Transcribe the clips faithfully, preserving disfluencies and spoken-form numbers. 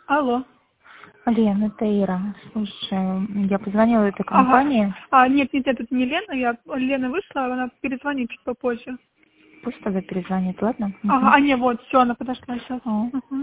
Алло. Лен, это Ира. Слушай, я позвонила этой Ага. компании. А, нет, нет, это не Лена. Я Лена вышла, она перезвонит чуть попозже. Пусть тогда перезвонит, ладно? Ага, Мгм. а не, вот, все, она подошла сейчас. О. Угу.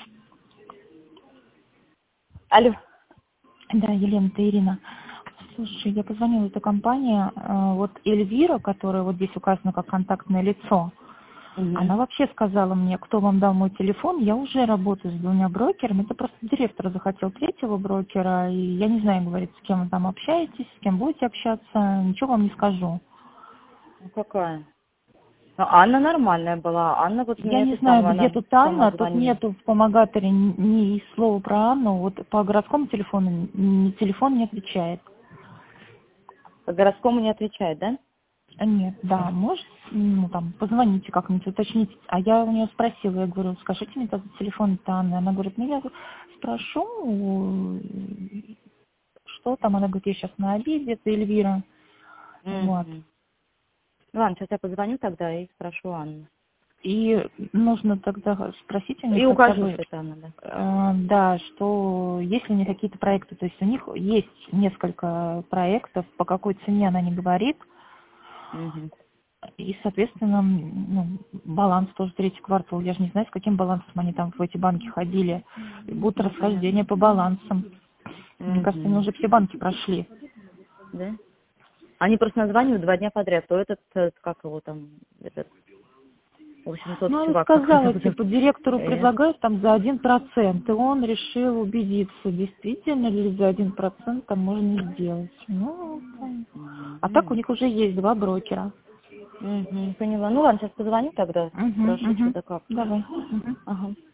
Алло. Да, Елена, это Ирина. Слушай, я позвонила этой компании. э, Вот Эльвира, которая вот здесь указана как контактное лицо, Угу. она вообще сказала мне, кто вам дал мой телефон. Я уже работаю с двумя брокерами. Это просто директор захотел третьего брокера. И я не знаю, говорит, с кем вы там общаетесь, с кем будете общаться. Ничего вам не скажу. Ну какая? Ну, Анна нормальная была. Анна вот Я мне не это знаю, самое, где она тут сама Анна, тут звонила. нету в помогаторе ни, ни слова про Анну, вот по городскому телефону ни телефон не отвечает. По городскому не отвечает, да? А Нет, да, может, ну там, позвоните как-нибудь, уточните. А я у нее спросила, я говорю, скажите мне, как телефон-то Анны. Она говорит, ну я спрошу, что там, она говорит, я сейчас на обеде, это Эльвира. Вот. Угу. Ладно, сейчас я позвоню тогда и спрошу Анну. И нужно тогда спросить у них И хотя укажу, бы, что это она, да. э, да, что есть ли у них какие-то проекты, то есть у них есть несколько проектов, по какой цене она не говорит, Угу. и, соответственно, м, ну, баланс тоже третий квартал, я же не знаю, с каким балансом они там в эти банки ходили, и будут Ну, понятно. расхождения по балансам. Мне кажется, они Угу. уже все банки прошли. Да? Они просто названивают два дня подряд. То этот, э, как его там, этот, в общем, тот Ну, она чувак, как сказала, его зовут? типа, директору Э, предлагают там за один процент, и он решил убедиться, действительно ли за один процент там можно сделать. Ну, там. А так у Угу. них уже есть два брокера. Угу. Поняла. Ну ладно, сейчас позвоню тогда, Угу, спрошу, что угу. да как. Давай. Угу. Ага.